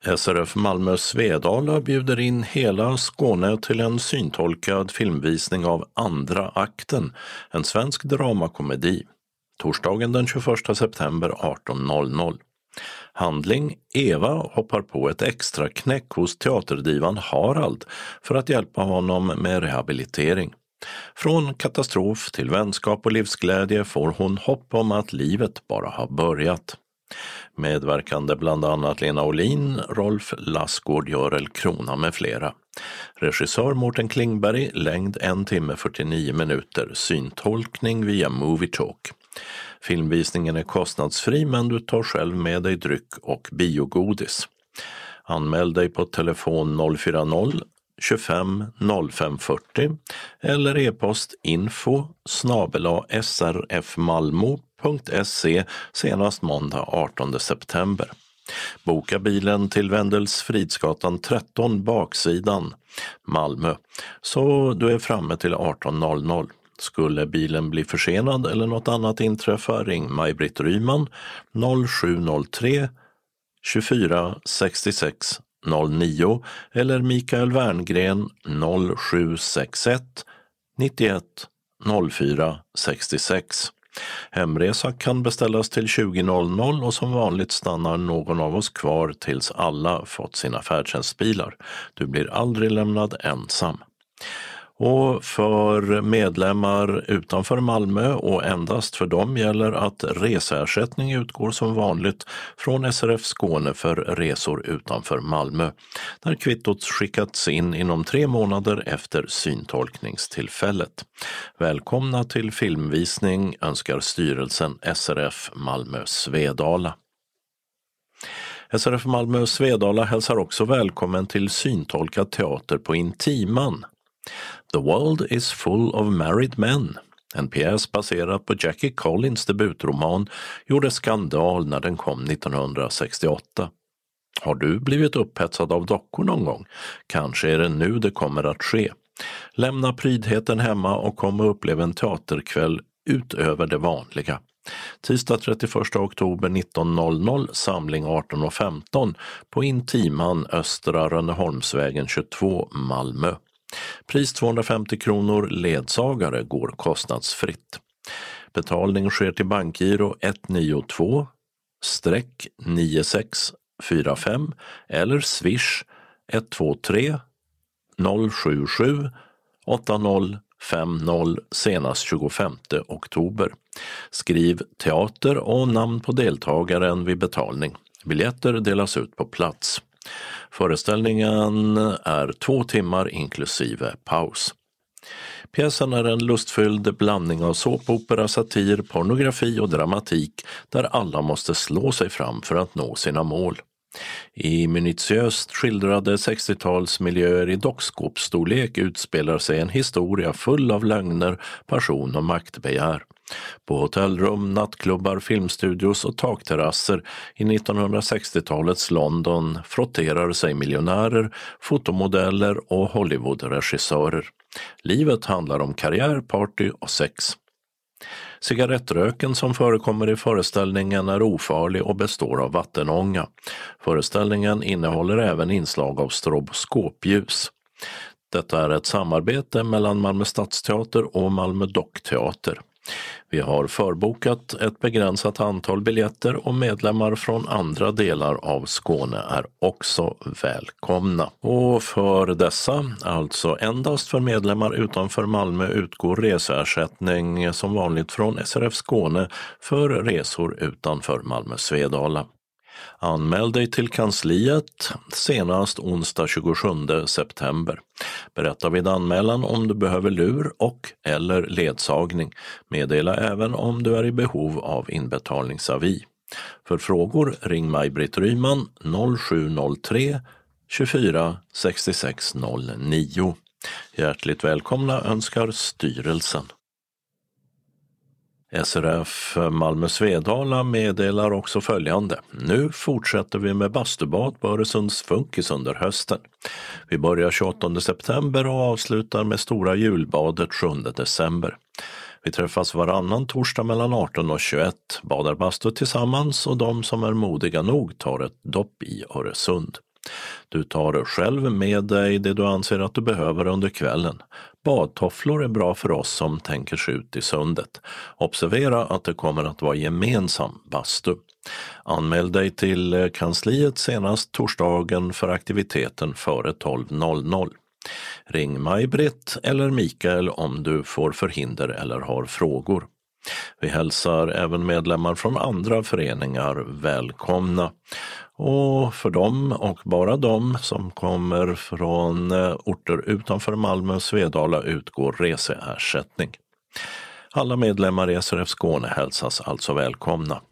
SRF Malmö Svedala bjuder in hela Skåne till en syntolkad filmvisning av Andra akten, en svensk dramakomedi. Torsdagen den 21 september 18.00. Handling: Eva hoppar på ett extra knäck hos teaterdivan Harald för att hjälpa honom med rehabilitering. Från katastrof till vänskap och livsglädje får hon hopp om att livet bara har börjat. Medverkande bland annat Lena Olin, Rolf Lassgård, Görel Krona med flera. Regissör Mårten Klingberg, längd 1 timme 49 minuter, syntolkning via Movie Talk. Filmvisningen är kostnadsfri, men du tar själv med dig dryck och biogodis. Anmäl dig på telefon 040 25 05 40 eller e-post info@srfmalmo.se senast måndag 18 september. Boka bilen till Wendels Fridsgatan 13 baksidan Malmö så du är framme till 18.00. Skulle bilen bli försenad eller något annat inträffa, ring Maj-Britt Ryman 0703 24 66 09 eller Mikael Werngren 0761 91 04 66. Hemresa kan beställas till 20.00 och som vanligt stannar någon av oss kvar tills alla fått sina färdtjänstbilar. Du blir aldrig lämnad ensam. Och för medlemmar utanför Malmö och endast för dem gäller att reseersättning utgår som vanligt från SRF Skåne för resor utanför Malmö, där kvittot skickats in inom 3 månader efter syntolkningstillfället. Välkomna till filmvisning önskar styrelsen SRF Malmö Svedala. SRF Malmö Svedala hälsar också välkommen till syntolkad teater på Intiman. The World is Full of Married Men, en pjäs baserad på Jackie Collins debutroman, gjorde skandal när den kom 1968. Har du blivit upphetsad av dockor någon gång? Kanske är det nu det kommer att ske. Lämna prydheten hemma och kom och upplev en teaterkväll utöver det vanliga. Tisdag 31 oktober 19.00, samling 18.15 på Intiman, Östra Rönneholmsvägen 22, Malmö. Pris 250 kronor, ledsagare går kostnadsfritt. Betalning sker till bankgiro 192-9645 eller Swish 123 077 8050 senast 25 oktober. Skriv teater och namn på deltagaren vid betalning. Biljetter delas ut på plats. Föreställningen är 2 timmar inklusive paus. Pjäsen är en lustfylld blandning av såpopera, satir, pornografi och dramatik där alla måste slå sig fram för att nå sina mål. I minutiöst skildrade 60-talsmiljöer i dockskåpsstorlek utspelar sig en historia full av lögner, passion och maktbegär. På hotellrum, nattklubbar, filmstudios och takterrasser i 1960-talets London frotterar sig miljonärer, fotomodeller och Hollywoodregissörer. Livet handlar om karriär, party och sex. Cigarettröken som förekommer i föreställningen är ofarlig och består av vattenånga. Föreställningen innehåller även inslag av stroboskopljus. Detta är ett samarbete mellan Malmö Stadsteater och Malmö Dockteater. Vi har förbokat ett begränsat antal biljetter och medlemmar från andra delar av Skåne är också välkomna. Och för dessa, alltså endast för medlemmar utanför Malmö, utgår reseersättning som vanligt från SRF Skåne för resor utanför Malmö Svedala. Anmäl dig till kansliet senast onsdag 27 september. Berätta vid anmälan om du behöver lur och eller ledsagning. Meddela även om du är i behov av inbetalningsavi. För frågor ring Maj-Britt Ryman 0703 24 66 09. Hjärtligt välkomna önskar styrelsen. SRF Malmö Svedala meddelar också följande. Nu fortsätter vi med bastubad på Öresunds Funkis under hösten. Vi börjar 28 september och avslutar med stora julbadet 7 december. Vi träffas varannan torsdag mellan 18 och 21, badar bastu tillsammans och de som är modiga nog tar ett dopp i Öresund. Du tar själv med dig det du anser att du behöver under kvällen. Badtofflor är bra för oss som tänker sig ut i sundet. Observera att det kommer att vara gemensam bastu. Anmäl dig till kansliet senast torsdagen för aktiviteten före 12.00. Ring Maj-Britt eller Mikael om du får förhinder eller har frågor. Vi hälsar även medlemmar från andra föreningar välkomna. Och för dem och bara de som kommer från orter utanför Malmö och Svedala utgår reseersättning. Alla medlemmar i SRF Skåne hälsas alltså välkomna.